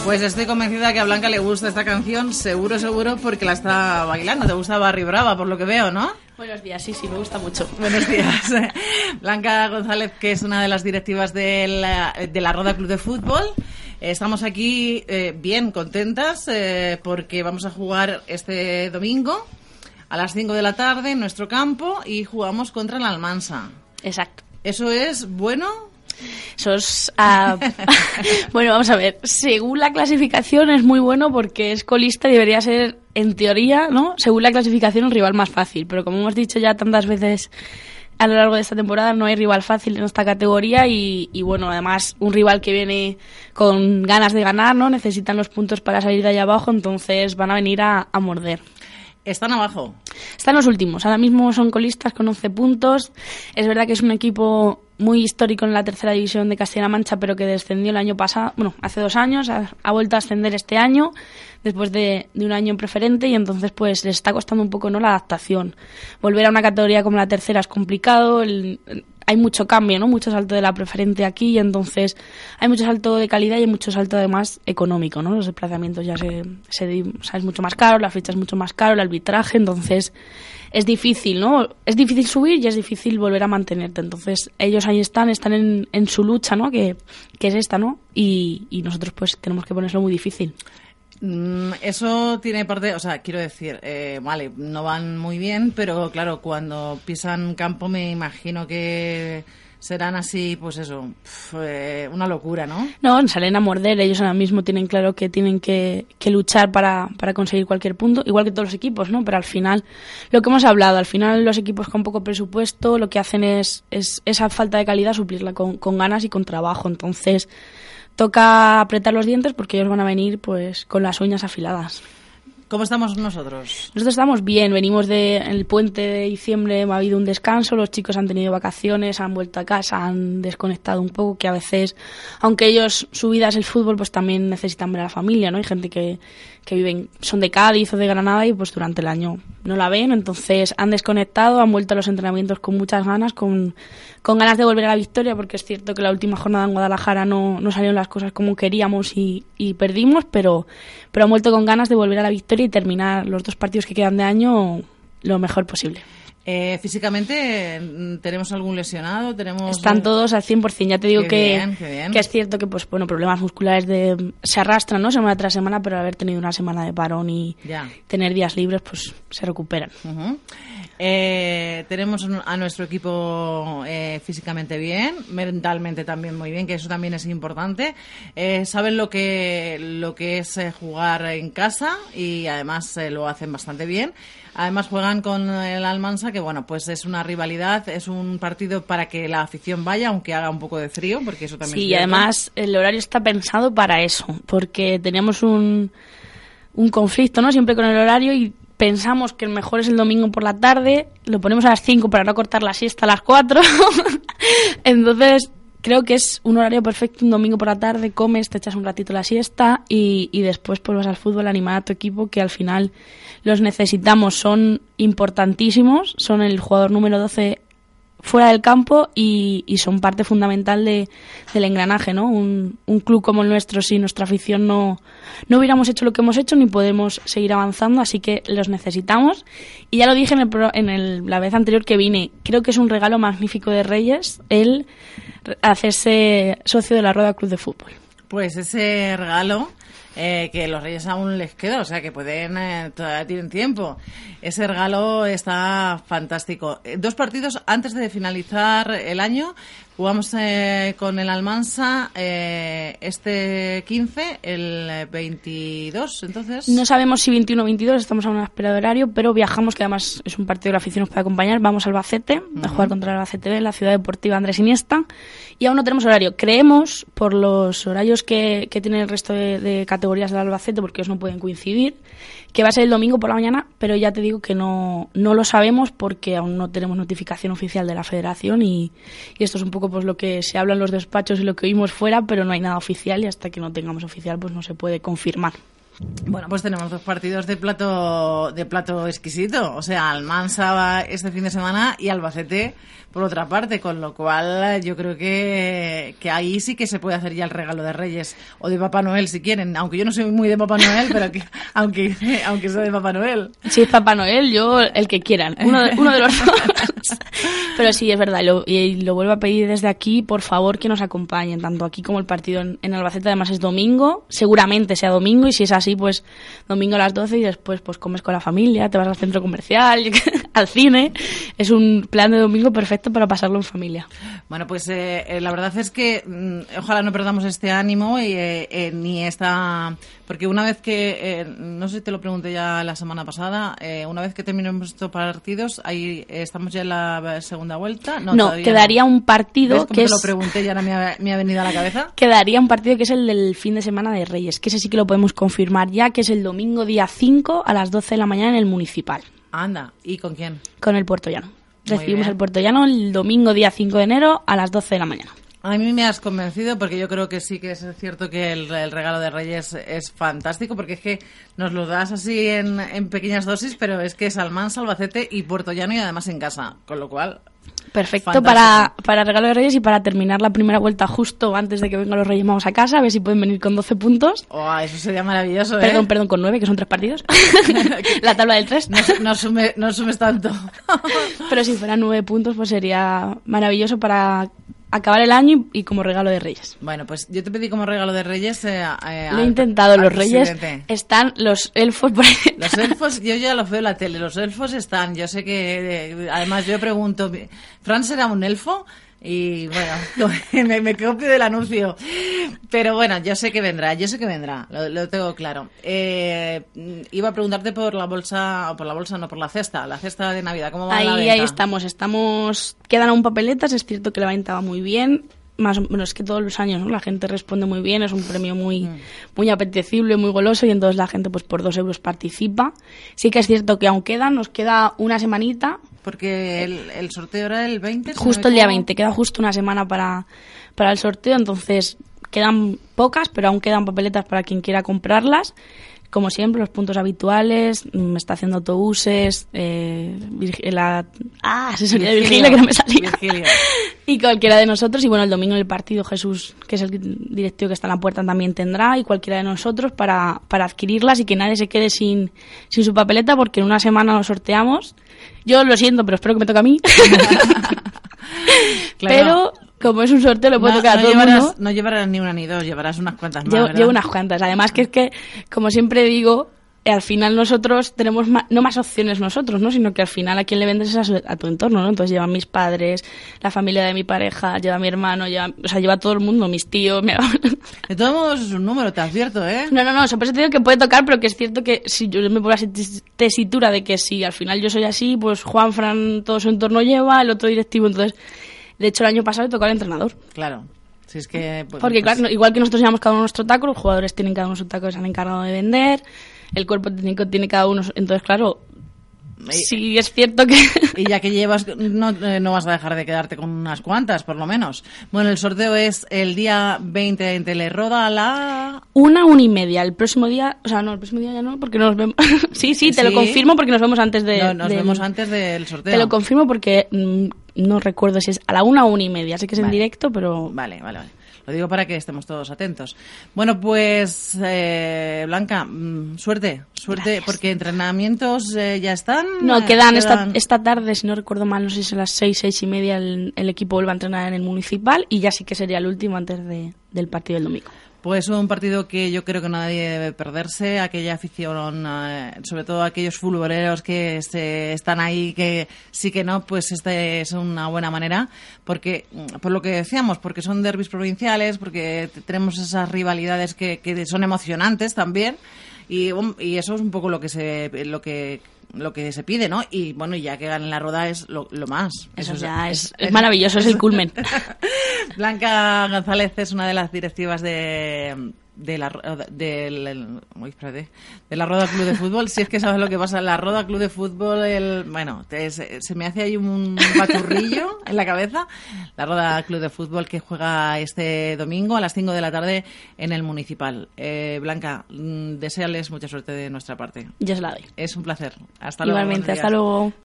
Pues estoy convencida que a Blanca le gusta esta canción, seguro, porque la está bailando. Te gusta Barry Brava, por lo que veo, ¿no? Buenos días, sí, me gusta mucho. Buenos días. Blanca González, que es una de las directivas de la Roda Club de Fútbol. Estamos aquí bien contentas porque vamos a jugar este domingo a las 5 de la tarde en nuestro campo y jugamos contra el Almansa. Exacto. ¿Eso es bueno? Eso es... bueno, vamos a ver. Según la clasificación es muy bueno porque es colista y debería ser, en teoría, ¿no? Según la clasificación, un rival más fácil. Pero como hemos dicho ya tantas veces a lo largo de esta temporada, no hay rival fácil en esta categoría y bueno, además un rival que viene con ganas de ganar, ¿no? Necesitan los puntos para salir de allá abajo, entonces van a venir a morder. ¿Están abajo? Están los últimos. Ahora mismo son colistas con 11 puntos. Es verdad que es un equipo muy histórico en la tercera división de Castilla-La Mancha, pero que descendió el año pasado, bueno, hace 2 años, ha vuelto a ascender este año, después de un año en preferente, y entonces pues les está costando un poco, ¿no?, la adaptación. Volver a una categoría como la tercera es complicado, hay mucho cambio, ¿no?, mucho salto de la preferente aquí, y entonces hay mucho salto de calidad y hay mucho salto además económico, ¿no? Los desplazamientos ya o sea, es mucho más caro, la ficha es mucho más caro, el arbitraje, entonces es difícil, ¿no? Es difícil subir y es difícil volver a mantenerte. Entonces ellos ahí están en su lucha, ¿no? Que es esta, ¿no? Y nosotros pues tenemos que ponerlo muy difícil. Eso tiene parte, o sea, quiero decir, vale, no van muy bien, pero claro, cuando pisan campo me imagino que serán así, pues eso, una locura, ¿no? No, salen a morder, ellos ahora mismo tienen claro que tienen que luchar para conseguir cualquier punto, igual que todos los equipos, ¿no? Pero al final, lo que hemos hablado, al final los equipos con poco presupuesto lo que hacen es esa falta de calidad suplirla con ganas y con trabajo, entonces toca apretar los dientes porque ellos van a venir pues con las uñas afiladas. ¿Cómo estamos nosotros? Nosotros estamos bien, venimos del puente de diciembre, ha habido un descanso, los chicos han tenido vacaciones, han vuelto a casa, han desconectado un poco, que a veces, aunque ellos, su vida es el fútbol, pues también necesitan ver a la familia, ¿no? Hay gente que viven, son de Cádiz o de Granada y pues durante el año no la ven, entonces han desconectado, han vuelto a los entrenamientos con muchas ganas, con ganas de volver a la victoria, porque es cierto que la última jornada en Guadalajara no salieron las cosas como queríamos y perdimos, pero han vuelto con ganas de volver a la victoria y terminar los 2 partidos que quedan de año lo mejor posible. Físicamente, ¿tenemos algún lesionado? Están todos al 100%. Ya te digo qué bien. Que es cierto que pues bueno, problemas musculares se arrastran, ¿no?, semana tras semana, pero al haber tenido una semana de parón y tener días libres, pues se recuperan. Uh-huh. Tenemos a nuestro equipo físicamente bien, mentalmente también muy bien, que eso también es importante. Saben lo que es jugar en casa y además lo hacen bastante bien. Además juegan con el Almansa, que bueno, pues es una rivalidad, es un partido para que la afición vaya, aunque haga un poco de frío, porque eso también sí, y además el horario está pensado para eso, porque teníamos un conflicto, ¿no?, siempre con el horario y pensamos que el mejor es el domingo por la tarde, lo ponemos a las 5 para no cortar la siesta a las 4, entonces creo que es un horario perfecto, un domingo por la tarde, comes, te echas un ratito la siesta y después pues vas al fútbol a animar a tu equipo, que al final los necesitamos, son importantísimos, son el jugador número 12 fuera del campo y son parte fundamental del engranaje, ¿no? Un club como el nuestro, si nuestra afición no hubiéramos hecho lo que hemos hecho, ni podemos seguir avanzando, así que los necesitamos. Y ya lo dije la vez anterior que vine, creo que es un regalo magnífico de Reyes el hacerse socio de la Roda Club de Fútbol. Pues ese regalo, que los Reyes aún les queda, o sea que todavía tienen tiempo. Ese regalo está fantástico. 2 partidos antes de finalizar el año. Jugamos con el Almansa este 15, el 22, entonces... No sabemos si 21 o 22, estamos a una espera de horario, pero viajamos, que además es un partido que la afición nos puede acompañar. Vamos a Albacete, a jugar contra el Albacete B, la ciudad deportiva Andrés Iniesta, y aún no tenemos horario. Creemos, por los horarios que tiene el resto de categorías del Albacete, porque ellos no pueden coincidir, que va a ser el domingo por la mañana, pero ya te digo que no lo sabemos porque aún no tenemos notificación oficial de la federación y esto es un poco pues lo que se habla en los despachos y lo que oímos fuera, pero no hay nada oficial y hasta que no tengamos oficial pues no se puede confirmar. Bueno, pues tenemos 2 partidos de plato exquisito. O sea, Almansa este fin de semana y Albacete por otra parte, con lo cual yo creo que ahí sí que se puede hacer ya el regalo de Reyes o de Papá Noel si quieren, aunque yo no soy muy de Papá Noel, pero aunque sea de Papá Noel. Si es Papá Noel, yo el que quieran, uno de los dos. Pero sí, es verdad, y lo vuelvo a pedir desde aquí, por favor que nos acompañen, tanto aquí como el partido en Albacete, además es domingo, seguramente sea domingo, y si es así, pues domingo a las 12 y después pues comes con la familia, te vas al centro comercial, al cine. Es un plan de domingo perfecto para pasarlo en familia. Bueno, pues la verdad es que ojalá no perdamos este ánimo ni esta... Porque una vez que, no sé si te lo pregunté ya la semana pasada, una vez que terminemos estos partidos, ahí estamos ya en la segunda vuelta. No, quedaría un partido. ¿Ves cómo te lo pregunté y ahora me ha venido a la cabeza? Quedaría un partido que es el del fin de semana de Reyes, que ese sí que lo podemos confirmar ya, que es el domingo día 5 a las 12 de la mañana en el Municipal. Anda, ¿y con quién? Con el Puertollano. Recibimos el Puertollano el domingo día 5 de enero a las 12 de la mañana. A mí me has convencido porque yo creo que sí que es cierto que el regalo de Reyes es fantástico, porque es que nos lo das así en pequeñas dosis, pero es que es Almansa, Albacete y Puertollano y además en casa, con lo cual... Perfecto para regalo de Reyes y para terminar la primera vuelta justo antes de que vengan los Reyes Magos a casa, a ver si pueden venir con 12 puntos. Oh, eso sería maravilloso, Perdón, con 9, que son 3 partidos. La tabla del 3. No sumes tanto. Pero si fueran 9 puntos, pues sería maravilloso para acabar el año y como regalo de Reyes. Bueno, pues yo te pedí como regalo de Reyes... Lo he intentado, los Reyes están, los elfos por ahí. Los elfos, yo ya los veo en la tele, los elfos están, yo sé que... además yo pregunto, ¿Fran será un elfo? Y bueno, me copio del anuncio. Pero bueno, yo sé que vendrá, lo tengo claro. Iba a preguntarte por la bolsa la cesta de Navidad, ¿cómo va la venta? Ahí estamos, quedan aún papeletas, es cierto que la venta va muy bien. Más o menos, es que todos los años, ¿no? La gente responde muy bien, es un premio muy apetecible, muy goloso, y entonces la gente pues por 2 euros participa. Sí que es cierto que aún nos queda una semanita. Porque el sorteo era el 20. Justo el día 20, queda justo una semana para el sorteo, entonces quedan pocas, pero aún quedan papeletas para quien quiera comprarlas. Como siempre, los puntos habituales, estación de autobuses, asesoría de Virgilia, que no me salía. Y cualquiera de nosotros, y bueno, el domingo en el partido Jesús, que es el directivo que está en la puerta, también tendrá, y cualquiera de nosotros para adquirirlas y que nadie se quede sin su papeleta, porque en una semana lo sorteamos. Yo lo siento, pero espero que me toque a mí. Claro. Pero como es un sorteo, le puede tocar a todo el mundo. No llevarás ni una ni dos, llevarás unas cuantas más. Llevo unas cuantas. Además, que es que, como siempre digo, al final nosotros tenemos no más opciones nosotros, ¿no? Sino que al final a quien le vendes es a tu entorno, ¿no? Entonces llevan mis padres, la familia de mi pareja, lleva mi hermano, lleva todo el mundo, mis tíos. De todos modos es un número, te advierto, ¿eh? No, por eso te digo que puede tocar, pero que es cierto que si yo me pongo la tesitura de que si al final yo soy así, pues Juan, Fran, todo su entorno lleva, el otro directivo, entonces... De hecho, el año pasado le tocó al entrenador. Claro. Si es que, porque claro, igual que nosotros llevamos cada uno nuestro taco, los jugadores tienen cada uno su taco que se han encargado de vender, el cuerpo técnico tiene cada uno... Entonces, claro, sí es cierto que... Y ya que llevas, no vas a dejar de quedarte con unas cuantas, por lo menos. Bueno, el sorteo es el día 20 en Teleroda a la... 1:30. El próximo día... O sea, no, el próximo día ya no, porque nos vemos... sí, te lo confirmo porque nos vemos antes de... vemos antes del sorteo. Te lo confirmo porque... no recuerdo si es a la 1:30. Sé que es en directo, pero... Vale. Lo digo para que estemos todos atentos. Bueno, pues, Blanca, suerte. Gracias. Porque entrenamientos ya están. No, quedan esta tarde, si no recuerdo mal, no sé si a las 6:30 el equipo vuelve a entrenar en el Municipal, y ya sí que sería el último antes del partido del domingo. Pues un partido que yo creo que nadie debe perderse, aquella afición, sobre todo aquellos futboleros que están ahí, que sí que no, pues es una buena manera, porque por lo que decíamos, porque son derbis provinciales, porque tenemos esas rivalidades que son emocionantes también, y eso es un poco lo que se pide, ¿no? Y bueno, ya que ganen la Roda es lo más. Eso ya es maravilloso, es el culmen. Blanca González es una de las directivas de de la Roda Club de Fútbol. Si es que sabes lo que pasa, la Roda Club de Fútbol, se me hace ahí un baturrillo en la cabeza. La Roda Club de Fútbol que juega este domingo a las 5 de la tarde en el Municipal. Blanca, deséales mucha suerte de nuestra parte. Ya se la doy. Es un placer. Hasta luego. Igualmente, hasta luego.